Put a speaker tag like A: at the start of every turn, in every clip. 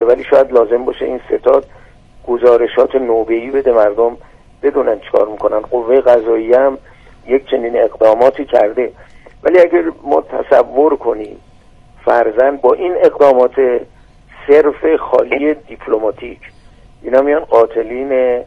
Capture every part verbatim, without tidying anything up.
A: ولی شاید لازم باشه این ستاد گزارشات نوبه‌ای بده، مردم بدونن چیکار میکنن. قوه قضاییه هم یک چنین اقداماتی کرده، ولی اگر ما تصور کنیم فرضاً با این اقدامات صرف خالی دیپلماتیک اینا میان قاتلین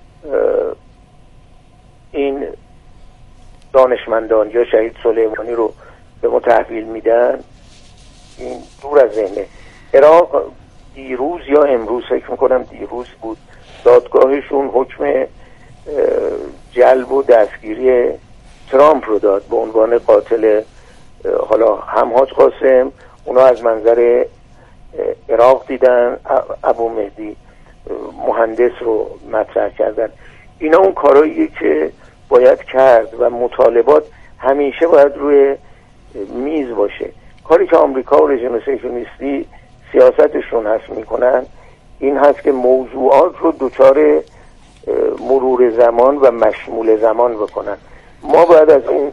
A: این دانشمندان یا شهید سلیمانی رو به ما تحویل میدن، این دور از ذهنه. عراق دیروز یا امروز فکر میکنم دیروز بود دادگاهشون حکم جلب و دستگیری ترامپ رو داد به عنوان قاتل حالا همحاج قاسم. اونا از منظر عراق دیدن، ابو مهدی مهندس رو مطرح کردن. اینا اون کارهاییه که باید کرد و مطالبات همیشه باید روی میز باشه. کاری که آمریکا و رژیم صهیونیستی سیاستشون هست میکنن این هست که موضوعات رو دوچار مرور زمان و مشمول زمان بکنن. ما باید از این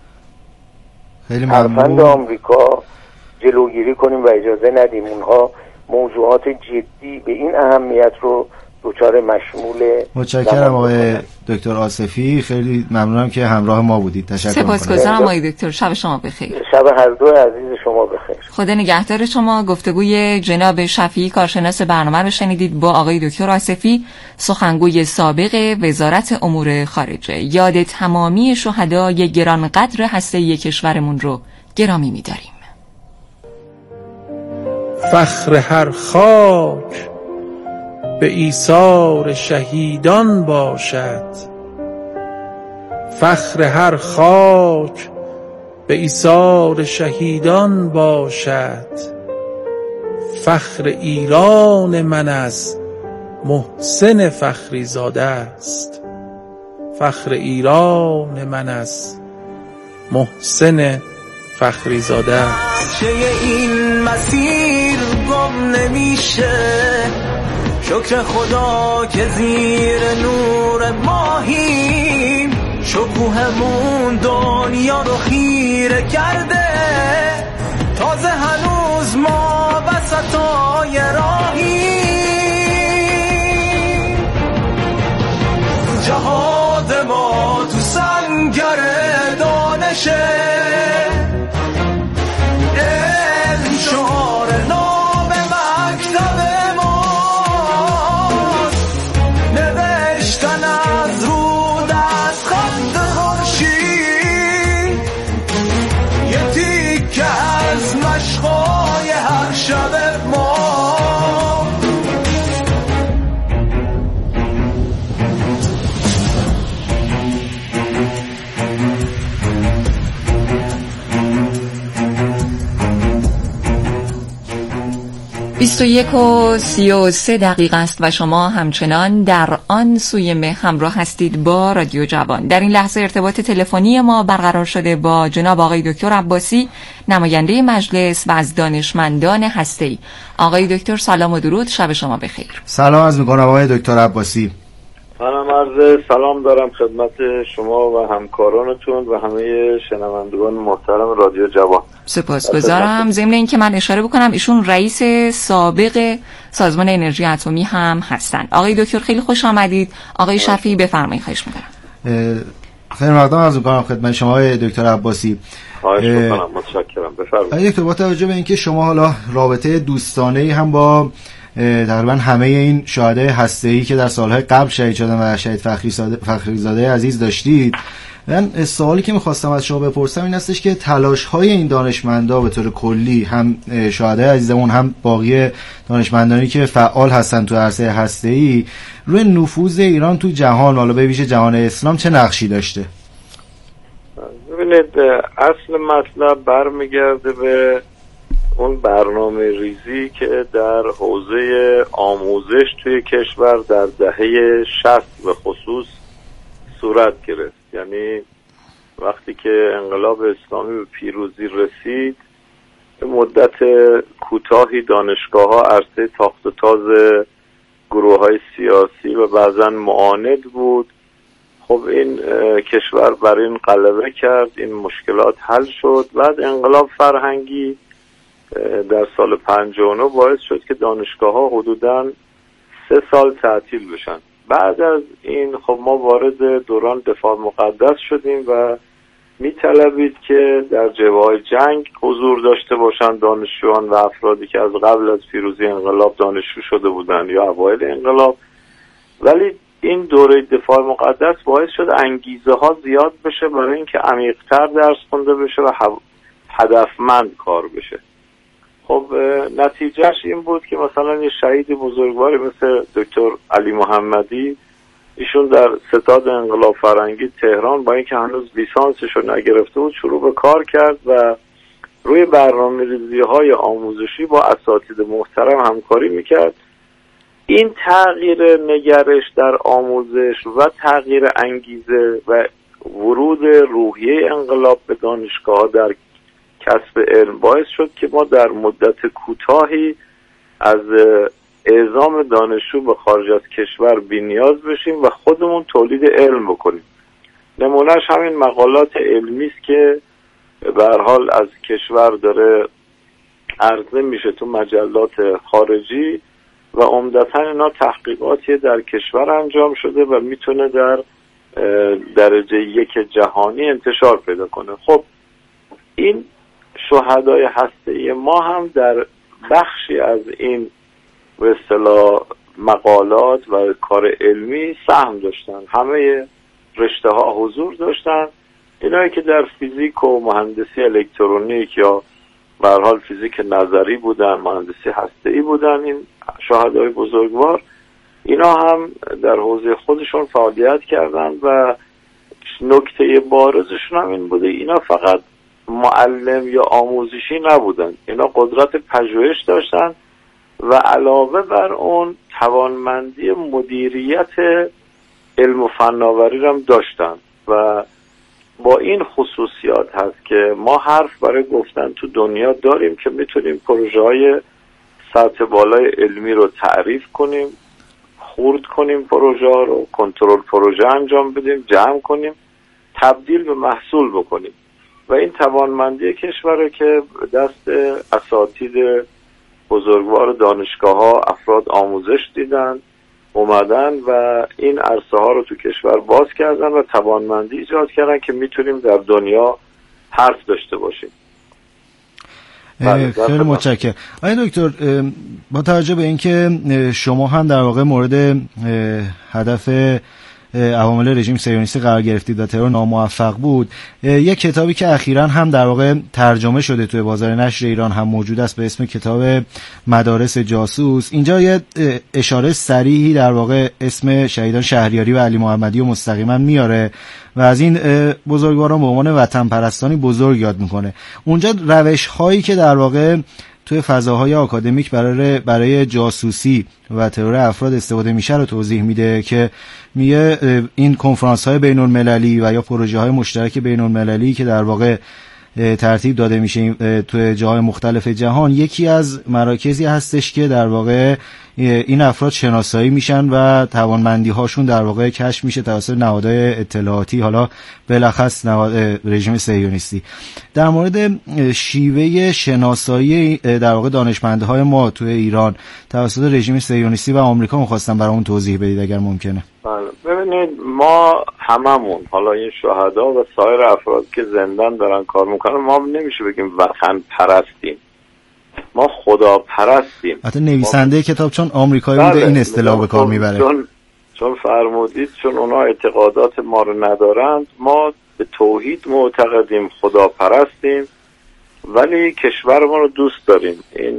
A: حرفند آمریکا جلوگیری کنیم و اجازه ندیم اونها موضوعات جدی به این اهمیت رو دوچار مشمول.
B: متشکرم آقای دکتر آصفی، خیلی ممنونم که همراه ما بودید. تشکر.
C: سپاسگزارم آقای دکتر، شب شما بخیر.
A: شب هر دو عزیز شما بخیر.
C: خدا نگهدار شما. گفتگوی جناب شفیعی کارشناس برنامه رو شنیدید با آقای دکتر آصفی، سخنگوی سابق وزارت امور خارجه. یاد تمامی شهدای گرانقدر هسته‌ای کشورمون رو گرامی می‌داریم.
D: فخر هر خاک به ایثار شهیدان باشد، فخر هر خاک به ایثار شهیدان باشد. فخر ایران من از محسن فخری زاده است، فخر ایران من از محسن فخری زاده است.
E: چه این مسیر گم نمیشه، شکر خدا که زیر نور ماهیم، شکوهمون دنیا رو خیره کرده، تازه هنوز ما وسطای راهیم. جهاد ما تو سنگر دانشه، علم شعار نام مکتب ماست، نوشتن از رو دست خط خورشید، یه تیکه از مشقای هر شب ما.
C: بیست و یک و سی و سه دقیقه است و شما همچنان در آن سوی مه همراه هستید با رادیو جوان. در این لحظه ارتباط تلفنی ما برقرار شده با جناب آقای دکتر عباسی، نماینده مجلس و از دانشمندان هسته‌ای. آقای دکتر سلام و درود، شب شما بخیر.
B: سلام عرض می‌کنم آقای دکتر عباسی.
F: منم عرض سلام دارم خدمت شما و همکارانتون و همه شنوندگان محترم رادیو جوان.
C: سپاسگزارم. ضمن اینکه من اشاره بکنم ایشون رئیس سابق سازمان انرژی اتمی هم هستند. آقای دکتر خیلی خوش آمدید. آقای شفیعی بفرمایید. خواهش می‌کنم.
B: خیلی ممنون از می‌کنم خدمت شما آقای دکتر عباسی.
F: خواهش می‌کنم. متشکرم. بفرمایید.
B: آقای دکتر با توجه به اینکه شما حالا رابطه دوستانه‌ای هم با تقریبا همه این شهدای هسته‌ای که در سالهای قبل شهید شدن و شهید فخری زاده عزیز داشتید، من سوالی که می‌خواستم از شما بپرسم این هستش که تلاش‌های این دانشمندا به طور کلی، هم شهدای عزیزمون هم باقی دانشمندانی که فعال هستن تو عرصه هسته‌ای، روی نفوذ ایران تو جهان، حالا به ویژه جهان اسلام، چه نقشی داشته؟
F: ببینید، اصل مطلب برمیگرده به اون برنامه ریزی که در حوزه آموزش توی کشور در دهه شصت به خصوص صورت گرفت. یعنی وقتی که انقلاب اسلامی به پیروزی رسید، به مدت کوتاهی دانشگاه‌ها عرصه تاخت و تاز گروه‌های سیاسی و بعضاً معاند بود. خب این کشور بر این غلبه کرد، این مشکلات حل شد. بعد انقلاب فرهنگی در سال پنجاه و نه باعث شد که دانشگاه ها حدوداً سه سال تعطیل بشن. بعد از این خب ما وارد دوران دفاع مقدس شدیم و میطلبید که در جبهه‌های جنگ حضور داشته باشند دانشجویان و افرادی که از قبل از پیروزی انقلاب دانشجو شده بودند یا اوایل انقلاب. ولی این دوره دفاع مقدس باعث شد انگیزه ها زیاد بشه برای اینکه عمیق‌تر درس خونده بشه و هدفمند کار بشه. خب نتیجهش این بود که مثلا یه شهید بزرگواری مثل دکتر علی محمدی، ایشون در ستاد انقلاب فرنگی تهران با اینکه هنوز لیسانسش رو نگرفته بود شروع به کار کرد و روی برنامه‌ریزی‌های آموزشی با اساتید محترم همکاری میکرد. این تغییر نگرش در آموزش و تغییر انگیزه و ورود روحیه انقلاب به دانشگاه در کسب علم باعث شد که ما در مدت کوتاهی از اعزام دانشجو به خارج از کشور بی‌نیاز بشیم و خودمون تولید علم بکنیم. نمونهش همین مقالات علمی است که به هر حال از کشور داره عرضه میشه تو مجلات خارجی و عمدتاً اینا تحقیقاتی در کشور انجام شده و میتونه در درجه یک جهانی انتشار پیدا کنه. خب این شهدای هسته‌ای ما هم در بخشی از این به اصطلاح مقالات و کار علمی سهم داشتن. همه رشته ها حضور داشتن. اینایی که در فیزیک و مهندسی الکترونیک یا به هر حال فیزیک نظری بودن، مهندسی هسته‌ای بودن، این شهدای بزرگوار اینا هم در حوزه خودشون فعالیت کردن و نکته بارزشون هم این بوده اینا فقط معلم یا آموزشی نبودن، اینا قدرت پژوهش داشتن و علاوه بر اون توانمندی مدیریت علم و فناوری هم داشتن و با این خصوصیات هست که ما حرف برای گفتن تو دنیا داریم که میتونیم پروژه های سطح بالای علمی رو تعریف کنیم، خرد کنیم پروژه ها رو، کنترل پروژه انجام بدیم، جمع کنیم، تبدیل به محصول بکنیم و این توانمندی کشوره که دست اساتید بزرگوار دانشگاه ها افراد آموزش دیدن، اومدن و این عرصه ها رو تو کشور باز کردن و توانمندی ایجاد کردن که میتونیم در دنیا حرف داشته باشیم.
B: خیلی متشکرم. آقای دکتر، با توجه به اینکه شما هم در واقع مورد هدف عوامل رژیم صهیونیستی قرار گرفتید و ترور ناموفق بود، یک کتابی که اخیراً هم در واقع ترجمه شده توی بازار نشر ایران هم موجود است به اسم کتاب مدارس جاسوس، اینجا یه اشاره صریحی در واقع اسم شهیدان شهریاری و علی محمدی و مستقیما میاره و از این بزرگواران به عنوان وطن پرستانی بزرگ یاد میکنه. اونجا روش هایی که در واقع توی فضاهای آکادمیک برای برای جاسوسی و ترور افراد استفاده میشه رو توضیح میده که میگه این کنفرانس های بین المللی و یا پروژه های مشترک بین المللی که در واقع ترتیب داده میشه توی جاهای مختلف جهان یکی از مراکزی هستش که در واقع این افراد شناسایی میشن و توانمندی هاشون در واقع کشف میشه توسط نهادهای اطلاعاتی، حالا بالاخص نهاد رژیم صهیونیستی. در مورد شیوه شناسایی در واقع دانشمندهای ما توی ایران توسط رژیم صهیونیستی و آمریکا می‌خواستم برامون توضیح بدید اگر ممکنه.
F: بله، ببینید ما هممون، حالا این شهدا و سایر افراد که زندان دارن کار میکنن، ما نمیشه بگیم وطن پرستیم، ما خدا پرستیم.
B: حتی نویسنده ما... کتاب چون آمریکایی بوده این اصطلاح به کار میبره،
F: چون چون فرمودید چون اونا اعتقادات ما رو ندارند، ما به توحید معتقدیم، خدا پرستیم، ولی کشورمون رو دوست داریم. این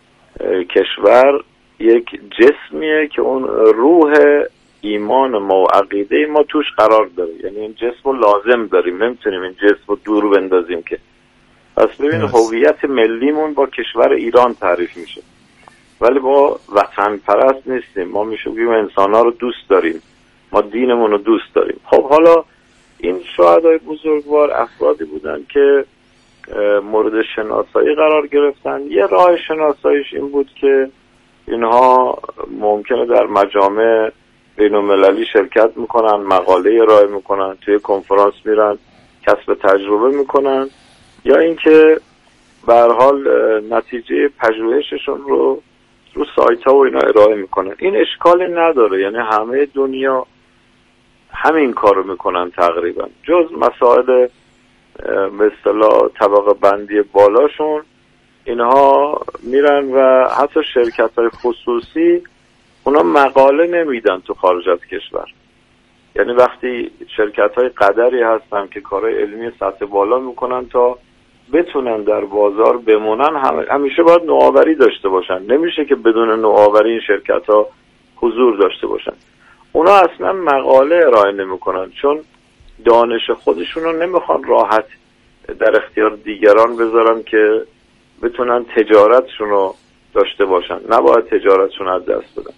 F: کشور یک جسمیه که اون روح ایمان ما و عقیده ما توش قرار داره، یعنی این جسم رو لازم داریم، نمیتونیم این جسم رو دور بندازیم که. پس ببین هویت ملیمون با کشور ایران تعریف میشه، ولی با وطن پرست نیستیم. ما میشه بگیم انسان ها رو دوست داریم، ما دینمون رو دوست داریم. خب حالا این شهدای بزرگوار افرادی بودن که مورد شناسایی قرار گرفتن. یه راه شناساییش این بود که اینها ممکنه در مجامع بین المللی شرکت میکنن، مقاله ارائه میکنن، توی کنفرانس میرن، کسب تجربه میکنن، یا اینکه به هر حال نتیجه پژوهششون رو رو سایت ها و اینا ارائه میکنن. این اشکالی نداره، یعنی همه دنیا همین کارو میکنن تقریبا، جز مسائل به اصطلاح طبقه بندی بالاشون اینها میرن و حتی شرکت های خصوصی اونا مقاله نمیدن تو خارج از کشور. یعنی وقتی شرکت های قدری هستن که کارهای علمی سطح بالا میکنن تا بتونن در بازار بمونن، هم... همیشه باید نوآوری داشته باشن. نمیشه که بدون نوآوری این شرکت ها حضور داشته باشن. اونا اصلا مقاله ارائه نمیکنن، چون دانش خودشون رو نمیخوان راحت در اختیار دیگران بذارن که بتونن تجارتشون رو داشته باشن. نباید تجارتشون از دست بدن.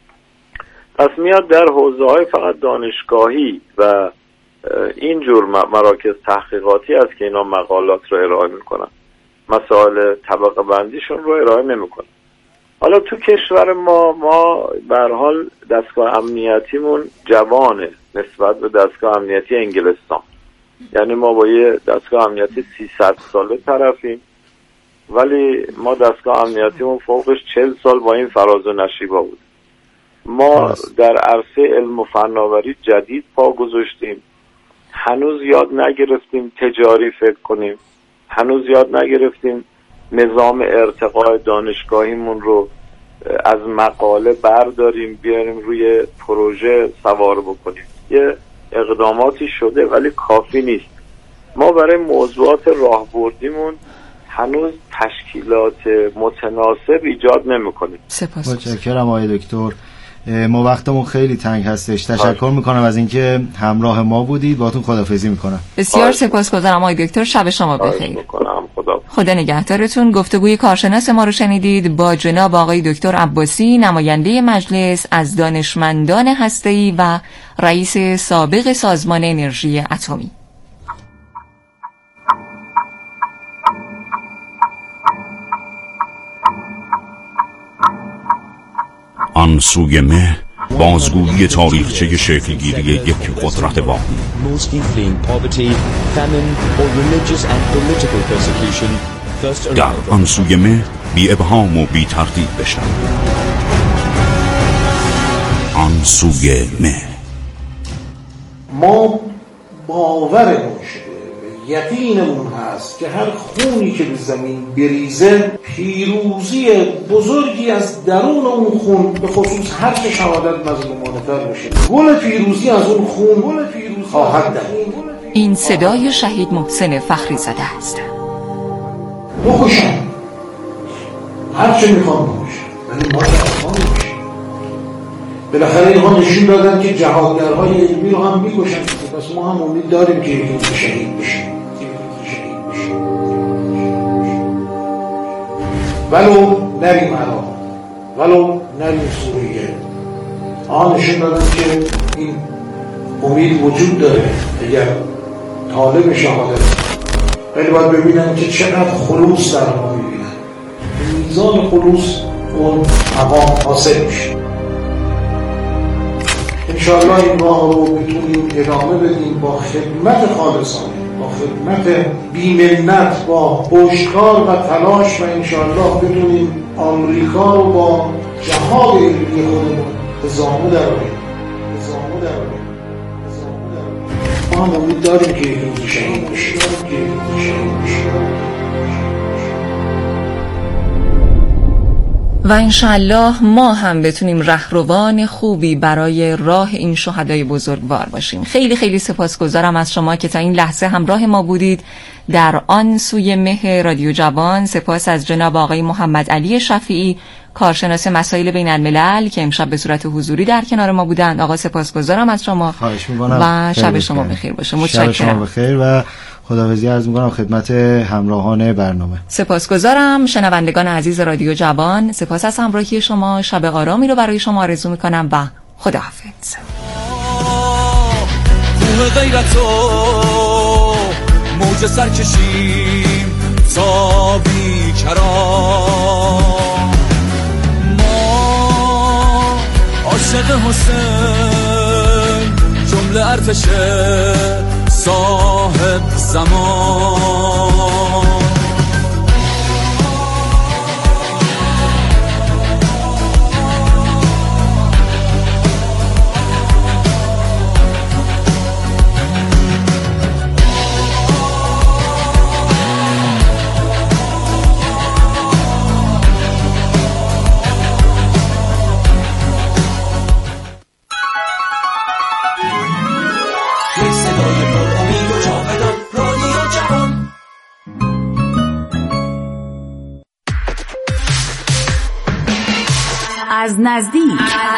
F: پس میاد در حوزه‌های فقط دانشگاهی و اینجور مراکز تحقیقاتی است که اینا مقالات رو ارائه میکنن، مسائل طبقه بندیشون رو ارائه نمیکنن. حالا تو کشور ما ما به هر حال دستگاه امنیتیمون جوانه نسبت به دستگاه امنیتی انگلستان. یعنی ما با یه دستگاه امنیتی سیصد ساله طرفیم، ولی ما دستگاه امنیتیمون فوقش چهل سال با این فراز و نشیبا بود. ما در عرصه علم و فناوری جدید پا گذاشتیم، هنوز یاد نگرفتیم تجاری فکر کنیم، هنوز یاد نگرفتیم نظام ارتقاء دانشگاهیمون رو از مقاله برداریم بیاریم روی پروژه سوار بکنیم. یه اقداماتی شده ولی کافی نیست. ما برای موضوعات راهبردیمون هنوز تشکیلات متناسب ایجاد نمی‌کنیم.
B: سپاس. متشکرم آقای دکتر. ما وقتمون خیلی تنگ هستش. تشکر میکنم از اینکه همراه ما بودید. باهاتون خداحافظی میکنم.
C: بسیار سپاسگزارم آقای دکتر. شب شما بخیر.
F: خدا.
C: خدا نگهدارتون. گفتگوی کارشناس ما رو شنیدید با جناب آقای دکتر عباسی، نماینده مجلس از دانشمندان هسته‌ای و رئیس سابق سازمان انرژی اتمی.
G: آن سوی مه، بازگویی تاریخچه شکلگیری یک قدرت واقعی. در آن سوی مه بی ابهام و بی تردید بشن. آن سوی مه.
H: ما باورمون شده، یقینمون هست که هر خونی که به زمین بریزه پیروزی بزرگی از درون اون خون، به خصوص هر که شهادت مظلومانه تر بشه، گل پیروزی از اون خون گل پیروزی خواهد دمید.
C: این صدای شهید محسن فخری زاده است.
H: بکشن هر چه میخوان بکشن، ولی ما درخوان بکشن. بالاخره اینها نشون دادن که جهادگرهای علمی رو هم میکشن، پس ما هم امید داریم که این روز شهید بشیم. ولو نریم عراق، ولو نریم سوریه. آن نشون دادن که این امید وجود داره اگر طالب شهادت، ولی باید ببینن که چقدر خلوص در ما میبینن، میزان خلوص اون مقام حاصل میشه. انشاءالله این راه رو بتونیم ادامه بدیم با خدمت خالصانه، با خدمت بی‌منت، با پشتکار و تلاش، و انشاءالله بتونیم آمریکا رو با جهاد علمی خودمون هزامو دراریم هزامو دراریم هزامو دراریم. ما هم امید داریم که این روز شهید بشیم که این روز شهید بشیم.
C: و انشالله ما هم بتونیم رهروان خوبی برای راه این شهدای بزرگوار باشیم. خیلی خیلی سپاسگزارم از شما که تا این لحظه همراه ما بودید در آن سوی مه رادیو جوان. سپاس از جناب آقای محمد علی شفیعی، کارشناس مسائل بین الملل که امشب به صورت حضوری در کنار ما بودند. آقا سپاسگزارم از شما.
B: خواهش می‌کنم
C: و شب شما بخیر باشه.
B: متشکرم. شب شما بخیر و خداحافظی عرض می‌کنم خدمت همراهان برنامه.
C: سپاسگزارم شنوندگان عزیز رادیو جوان. سپاس از همراهی شما. شب آرامی رو برای شما آرزو می‌کنم و خداحافظ.
E: کوه غیرتو موج سر کشیم تا بیکران، ما عاشق حسین جمله ارتش صاحب زمان.
I: از نزدیک.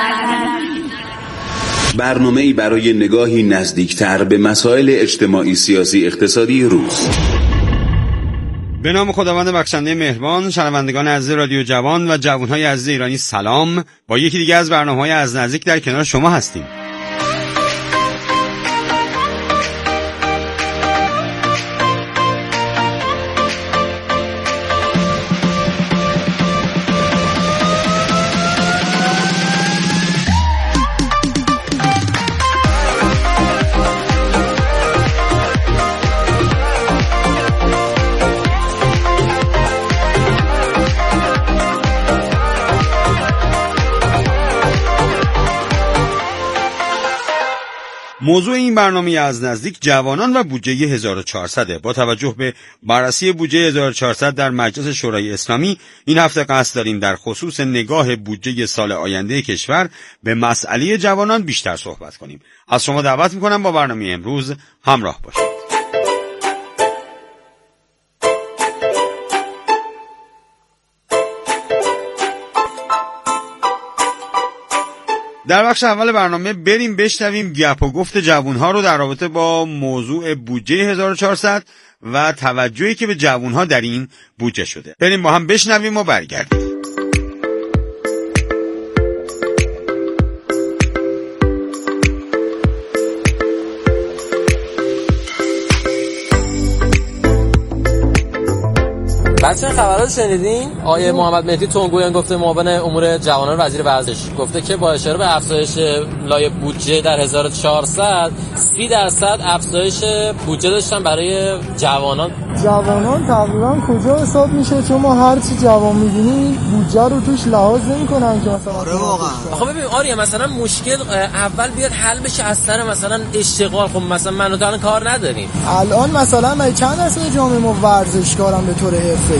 J: برنامه‌ای برای نگاهی نزدیکتر به مسائل اجتماعی، سیاسی، اقتصادی روز.
K: به نام خداوند بخشنده مهربان، شنوندگان عزیز رادیو جوان و جوانهای عزیز ایرانی سلام. با یکی دیگه از برنامه‌های از نزدیک در کنار شما هستیم. موضوع این برنامه از نزدیک جوانان و بودجه هزار و چهارصد. با توجه به بررسی بودجه هزار و چهارصد در مجلس شورای اسلامی، این هفته قصد داریم در خصوص نگاه بودجه سال آینده کشور به مسئله جوانان بیشتر صحبت کنیم. از شما دعوت میکنم با برنامه امروز همراه باشید. در بخش اول برنامه بریم بشنویم گپ و گفت جوانها رو در رابطه با موضوع بودجه هزار و چهارصد و توجهی که به جوانها در این بودجه شده. بریم با هم بشنویم و برگردیم.
L: بچه‌ها خبرات شنیدین؟ آیه محمد مهدی تونگویان گفته معاون امور جوانان وزیر ورزش گفته که با اشاره به افزایش لایه بودجه در هزار و چهارصد سی درصد افزایش بودجه داشتن برای جوانان.
M: جوانان تقریبا کجا حساب میشه؟ چون ما هر چی جوان می‌بینیم بودجه رو توش لحاظ نمی‌کنن که مثلا
L: آره واقعا. آخه ببین آریا مثلا مشکل اول بیاد حل بشه از سر مثلا اشتغال. خب مثلا من و تو الان کار نداریم.
M: الان مثلا ما چند درصد جامعه ما ورزشکارن به طور حرفه‌ای؟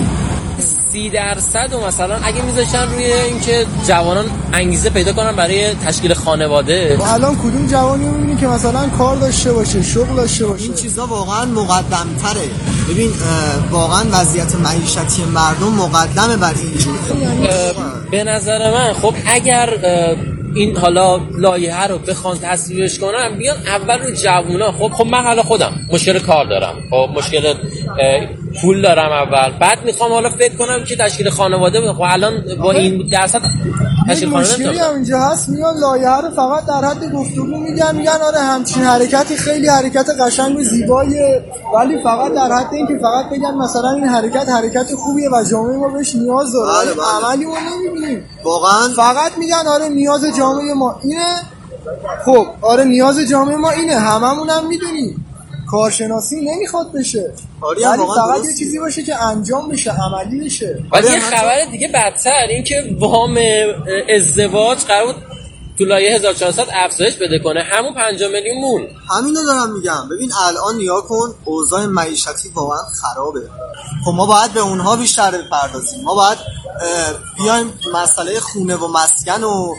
L: سی درصد و مثلا اگه میذاشتن روی اینکه جوانان انگیزه پیدا کنن برای تشکیل خانواده.
M: الان کدوم جوانی میبینی که مثلا کار داشته باشه، شغل داشته باشه؟
N: این چیزا واقعا مقدم تره. ببین واقعا وضعیت معیشتی مردم مقدمه بر این.
L: به نظر من خب اگر این حالا لایحه رو بخوان تصویبش کنم بیان اول رو جوونا. خب خب من حالا خودم مشکل کار دارم، خب مشکل پول دارم اول، بعد میخوام حالا فکر کنم که تشکیل خانواده بده. خب الان با این درصد تشکیل خانواده
M: مشکلی هم اینجا هست، میان لایحه رو فقط در حد گفتگو میگن، میگن آره همچین حرکتی خیلی حرکت قشنگ و زیباییه، ولی فقط در حد اینکه فقط بگن مثلا این حرکت حرکت خوبیه و جامعه ما بهش نیاز داره، عملی ما نمیبینیم.
N: واقعا
M: فقط میگن آره نیاز جامعه ما اینه. خب آره نیاز جامعه ما اینه، هممون هم میدونیم. کارشناسی نمیخواد بشه، ولی فقط یه چیزی باشه که انجام بشه، عملی بشه.
L: ولی یه خبر دیگه بدتر، این که وام ازدواج قرار بود تو لایه هزار و چهارصد افزایش بده کنه، همون پنجاه میلیون مون.
N: همینو دارم میگم. ببین الان نیا کن اوضاع معیشتی واقعا خرابه. خب ما باید به اونها بیشتر بپردازیم. ما باید بیایم مسئله خونه و مسکن و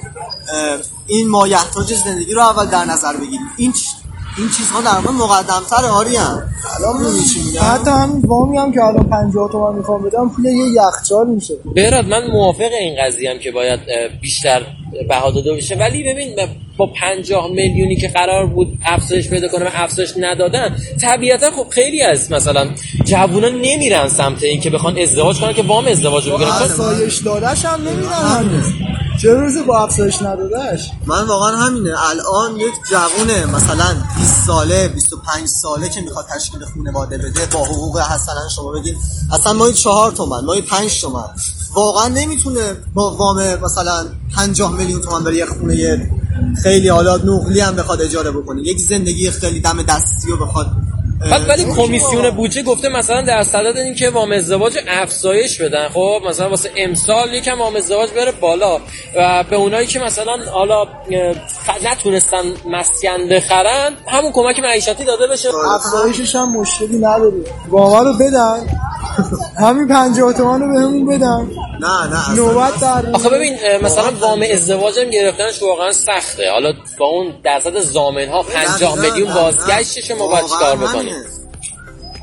N: این مایحتاج زندگی رو اول در نظر بگیریم. این این چیزها در واقع مقدم‌تر آریان. الان می‌بینی
M: حتی همین وامی هم که الان پنجاه تومن میخوام بدم پول یه یخچال میشه.
L: برات من موافق این قضیه ام که باید بیشتر بها داده بشه، ولی ببین با پنجاه میلیونی که قرار بود افزایش پیدا کنه و افزایش ندادن، طبیعتا خب خیلی از مثلا جوونا نمیرن سمت این که بخوان ازدواج کنن که وام ازدواج بگیرن.
M: افزایش دادهش هم نمیرن هنوز. چه روزه با افزایش ندادهش؟
N: من واقعا همینه. الان یک جوونه مثلا بیست ساله بیست و پنج ساله که میخواد تشکیل خانواده بده با حقوق مثلا شما بگید اصلا ماهی چهار تومن ماهی پنج تومن واقعا نمیتونه با وام مثلا پنجاه میلیون تومان برای یک خونه خیلی حالا نقلی هم بخواد اجاره بکنه، یک زندگی خیلی دم دستی رو بخواد.
L: بعد ولی کمیسیون بودجه گفته مثلا در صدد این که وام ازدواج افزایش بدن. خب مثلا واسه امسال یکم وام ازدواج بره بالا و به اونایی که مثلا حالا نتونستن مسکن بخرن همون کمک معیشتی داده بشه.
M: افزایشش هم مشکلی نداره، وام رو بدن همین پنجاه تومن رو بهمون بدن.
N: نه نه
M: نوبت در
L: آخه ببین مثلا وام ازدواج هم گرفتنش واقعا سخته. حالا با اون درصد ضامن ها پنجاه میلیون بازگشتش ما باید چیکار بکنیم؟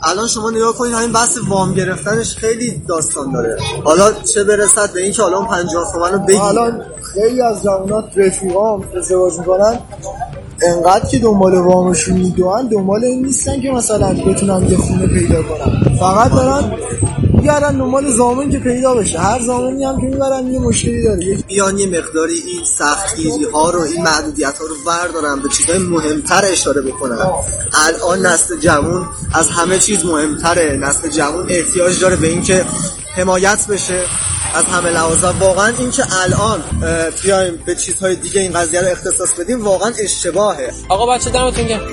N: الان شما نگاه کنید همین بحث وام گرفتنش خیلی داستان داره، حالا چه برسد به این که الان پنجاه تومن رو بگیر. الان
M: خیلی از جوانات رفیقام ازدواج میکنن انقدر که دنبال وامشون میدوئن، دنبال این نیستن که مثلا بتونن یه خونه پیدا کنن، فقط دارن میگردن دنبال زامن که پیدا بشه. هر زامنی هم که میبرن یه مشکلی داره.
N: بیان یه مقداری این سختگیری ها رو، این محدودیت ها رو بردارن، به چیزهای مهمتر اشاره بکنن. الان نسل جوان از همه چیز مهمتره. نسل جوان احتیاج داره به این که حمایت بشه از همه لحاظا. واقعا این که الان بیایم به چیزهای دیگه این قضیه رو اختصاص بدیم واقعا اشتباهه.
L: آقا بچه دمتون گرم.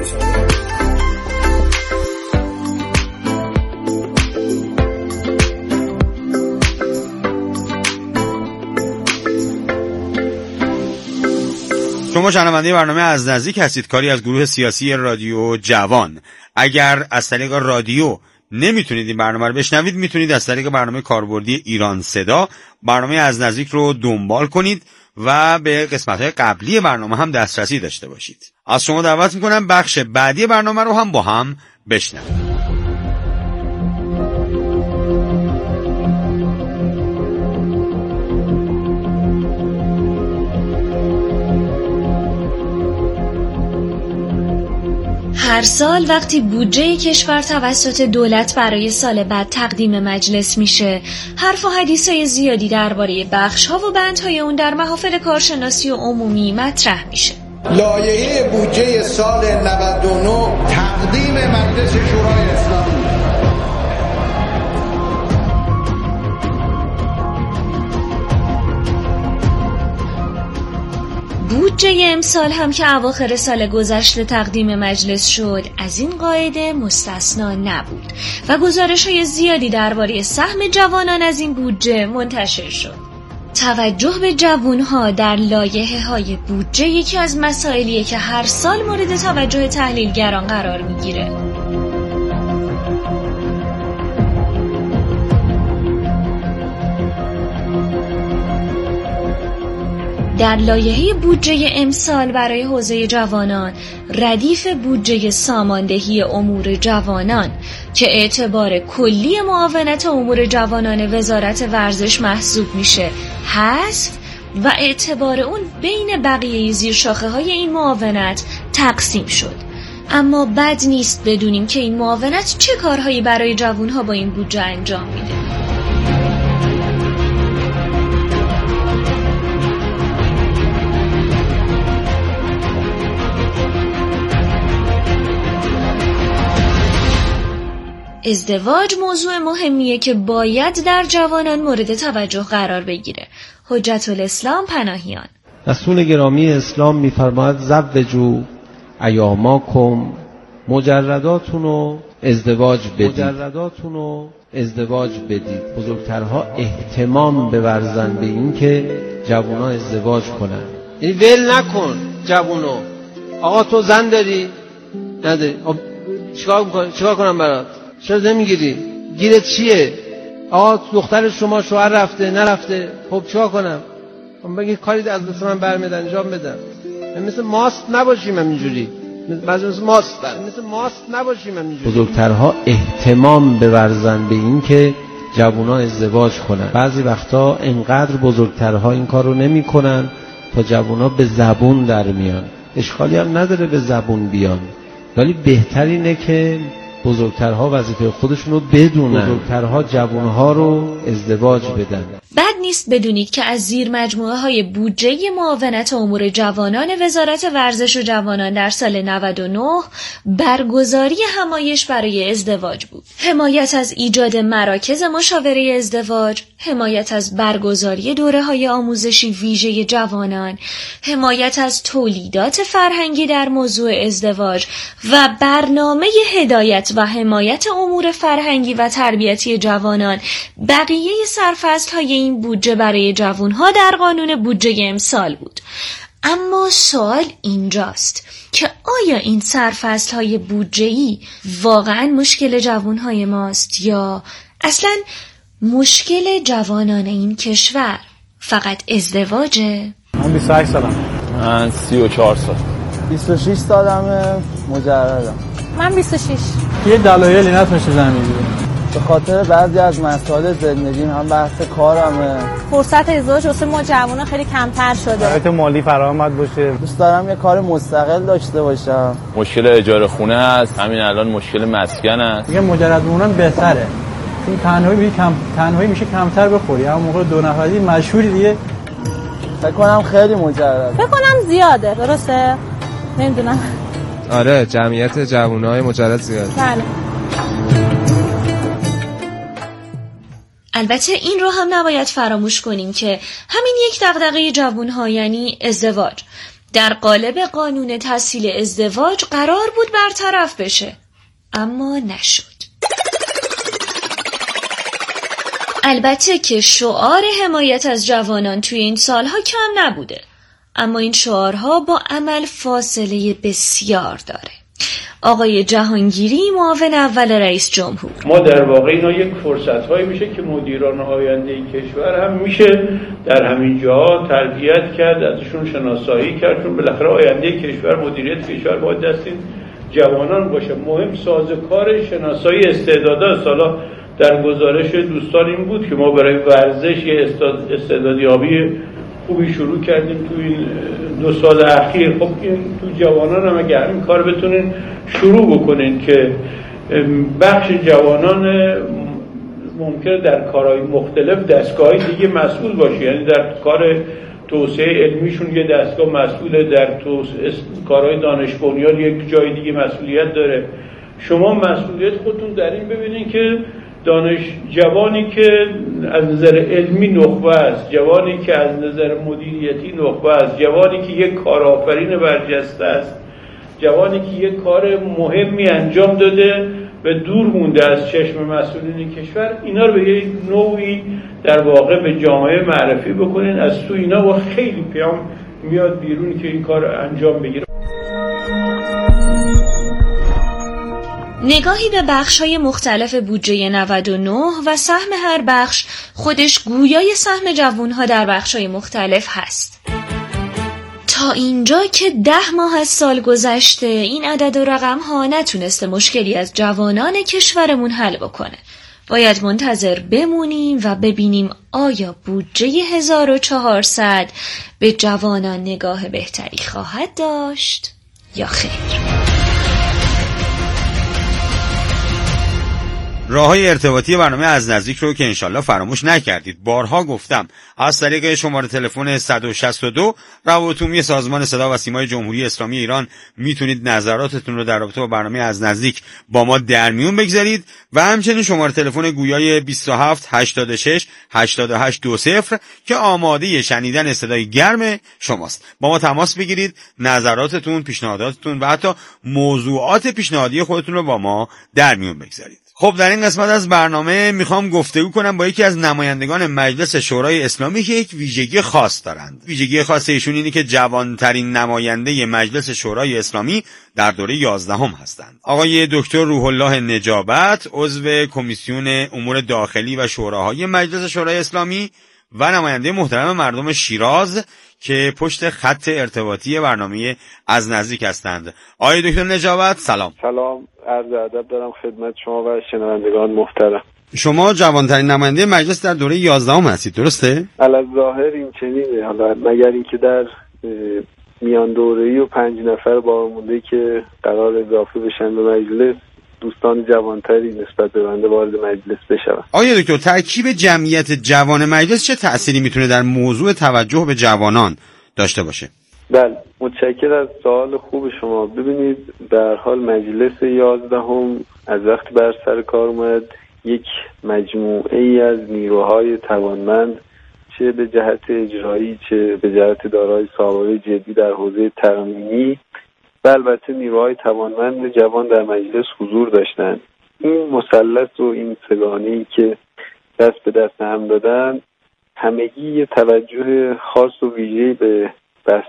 K: شما شنونده برنامه از نزدیک هستید، کاری از گروه سیاسی رادیو جوان. اگر از طریق رادیو نمیتونید این برنامه رو بشنوید، میتونید از طریق برنامه کاربردی ایران صدا برنامه از نزدیک رو دنبال کنید و به قسمت‌های قبلی برنامه هم دسترسی داشته باشید. از شما دعوت میکنم بخش بعدی برنامه رو هم با هم بشنوید.
I: هر سال وقتی بودجه کشور توسط دولت برای سال بعد تقدیم مجلس میشه، حرف و حدیثای زیادی درباره بخش‌ها و بندهای اون در محافل کارشناسی و عمومی مطرح میشه.
O: لایحه بودجه سال نود و نه تقدیم مجلس شورای اسلامی.
I: بودجه امسال هم که اواخر سال گذشته تقدیم مجلس شد از این قاعده مستثنا نبود و گزارش‌های زیادی درباره سهم جوانان از این بودجه منتشر شد. توجه به جوانها در لایحه‌های بودجه یکی از مسائلیه که هر سال مورد توجه تحلیلگران قرار میگیره. در لایحه بودجه امسال برای حوزه جوانان ردیف بودجه ساماندهی امور جوانان که اعتبار کلی معاونت امور جوانان وزارت ورزش محسوب میشه حذف و اعتبار اون بین بقیه زیرشاخه های این معاونت تقسیم شد. اما بد نیست بدونیم که این معاونت چه کارهایی برای جوانها با این بودجه انجام میده. ازدواج موضوع مهمیه که باید در جوانان مورد توجه قرار بگیره. حجت الاسلام پناهیان:
P: رسول گرامی اسلام میفرماید زوجوا ایاماکم، مجرداتونو ازدواج بدید. مجرداتونو ازدواج بدید. بزرگترها اهتمام بورزن به این که جوونا ازدواج کنن. این ول نکن جوونو. آقا تو زن داری؟ نداری. چیکار می‌کنی؟ چیکار کنم برات؟ چرا نمیگیری؟ گیرت چیه؟ آقا دختر شما شوهر رفته نرفته، خب چیکار کنم؟ من بگی کاری از دست من برمیاد انجام بدم. مثل ماست نباشیم اینجوری. بعضی مثل ماست مثل ماست نباشیم اینجوری. بزرگترها اهتمام بورزن به این که جوونا ازدواج کنن. بعضی وقتا انقدر بزرگترها این کارو نمیکنن تا جوونا به زبون در میان. اشکالی هم نداره به زبون بیان، ولی بهتر اینه که بزرگترها وظیفه خودشونو بدونن، بزرگترها جوانها رو ازدواج بدن.
I: بد نیست بدونید که از زیر مجموعه های بودجه معاونت امور جوانان وزارت ورزش و جوانان در سال نود و نه برگزاری همایش برای ازدواج بود. حمایت از ایجاد مراکز مشاوره ازدواج، حمایت از برگزاری دوره‌های آموزشی ویژه جوانان، حمایت از تولیدات فرهنگی در موضوع ازدواج و برنامه هدایت و حمایت امور فرهنگی و تربیتی جوانان بقیه سرفصل‌های این بودجه برای جوانها در قانون بودجه امسال بود. اما سوال اینجاست که آیا این سرفصل‌های بودجه‌ای واقعاً مشکل جوانهای ماست یا اصلاً مشکل جوانان این کشور فقط ازدواجه؟
Q: من بیست و هشت سالم.
R: من سی و چهار سال.
Q: بیست و شش سالمه، مجردم. من بیست و شش.
R: یه دلایلی نتونسته زن بگیره.
S: به خاطر بعضی از مسائل زندگی، هم بحث کارمه.
Q: فرصت ازدواج واسه ما جوونا خیلی کمتر شده.
R: شرایط مالی فراهم باشه.
S: دوست دارم یه کار مستقل داشته باشم.
T: مشکل اجاره خونه است، همین الان مشکل مسکن است.
R: دیگه مجرد موندن بهتره. این تنهایی میشه کم تنهایی میشه کمتر بخوری. اما موقع دو نفری مشهوری دیگه.
S: فکر کنم خیلی مجرد.
Q: فکر کنم زیاده. درسته؟ نمیدونم.
U: آره، جمعیت جوانای مجرد زیاده.
Q: بله.
I: البته این رو هم نباید فراموش کنیم که همین یک دغدغه جوانها یعنی ازدواج در قالب قانون تسهیل ازدواج قرار بود برطرف بشه، اما نشد. البته که شعار حمایت از جوانان توی این سالها کم نبوده، اما این شعارها با عمل فاصله بسیار داره. آقای جهانگیری، معاون اول رئیس جمهور:
V: ما در واقع اینا یک فرصت‌هایی میشه که مدیران آینده کشور هم میشه در همین جاها تربیت کرد، ازشون شناسایی کرد، چون بالاخره آینده کشور، مدیریت کشور باید دست این جوانان باشه. مهم سازوکار شناسایی استعدادات. سالا در گزارش دوستان این بود که ما برای ورزش یه استعدادیابی خوبی شروع کردیم تو این دو سال اخیر. خب این تو جوانان هم اگر این کار بتونین شروع بکنین که بخش جوانان ممکنه در کارهای مختلف دستگاهی دیگه مسئول باشه، یعنی در کار توسعه علمیشون یه دستگاه مسئوله، در کارهای دانش بنیان یک جای دیگه مسئولیت داره. شما مسئولیت خودتون در این ببینین که دانش جوانی که از نظر علمی نخبه است، جوانی که از نظر مدیریتی نخبه است، جوانی که یک کارآفرین برجسته است، جوانی که یک کار مهمی انجام داده و دور مونده از چشم مسئولین کشور، اینا رو به یک نوعی در واقع به جامعه معرفی بکنین. از تو اینا با خیلی پیام میاد بیرون که این کار انجام بگیره.
I: نگاهی به بخش‌های مختلف بودجه نود و نه و سهم هر بخش خودش گویای سهم جوانها در بخش‌های مختلف هست. تا اینجا که ده ماه از سال گذشته این عدد و رقم‌ها نتونسته مشکلی از جوانان کشورمون حل بکنه. باید منتظر بمونیم و ببینیم آیا بودجه هزار و چهارصد به جوانان نگاه بهتری خواهد داشت یا خیر.
K: راه‌های ارتباطی برنامه از نزدیک رو که انشالله فراموش نکردید. بارها گفتم از طریق شماره تلفن صد و شصت و دو روابط عمومی سازمان صدا و سیمای جمهوری اسلامی ایران میتونید نظراتتون رو در رابطه با برنامه از نزدیک با ما در میون بگذارید و همچنین شماره تلفن گویای بیست و هفت هشتاد و شش هشتاد و هشت دو صفر که آماده شنیدن صدای گرم شماست. با ما تماس بگیرید، نظراتتون، پیشنهاداتتون و حتی موضوعات پیشنهادی خودتون رو با ما در میون بگذارید. خب در این قسمت از برنامه میخوام گفتگو کنم با یکی از نمایندگان مجلس شورای اسلامی که یک ویژگی خاص دارند. ویژگی خاص ایشون اینه که جوانترین نماینده مجلس شورای اسلامی در دوره یازدهم هستند. آقای دکتر روح الله نجابت، عضو کمیسیون امور داخلی و شوراهای مجلس شورای اسلامی و نماینده محترم مردم شیراز که پشت خط ارتباطی برنامه از نزدیک هستند. آقای دکتر نجابت سلام.
F: سلام، عرض ادب دارم خدمت شما و شنوندگان محترم.
K: شما جوانترین نماینده مجلس در دوره یازدهم هستید، درسته؟
F: الظاهر این چنینه، حالا مگر اینکه در میان دوره‌ای و پنج نفر باقی مونده که قرار اضافه بشن به مجلس دوستان جوانتری نسبت به بنده وارد مجلس بشن.
K: آیا دکتر ترکیب جمعیت جوان مجلس چه تأثیری میتونه در موضوع توجه به جوانان داشته باشه؟
F: بله، متشکرم از سوال خوب شما. ببینید به هر حال مجلس یازدهم از وقتی بر سر کار اومد یک مجموعه ای از نیروهای توانمند، چه به جهت اجرایی چه به جهت دارای سابقه جدی در حوزه ترمیمی و البته نیروهای توانمند جوان در مجلس حضور داشتند. این مثلث و این سگانه‌ای که دست به دست هم دادن همگی توجه خاص و ویژه‌ای به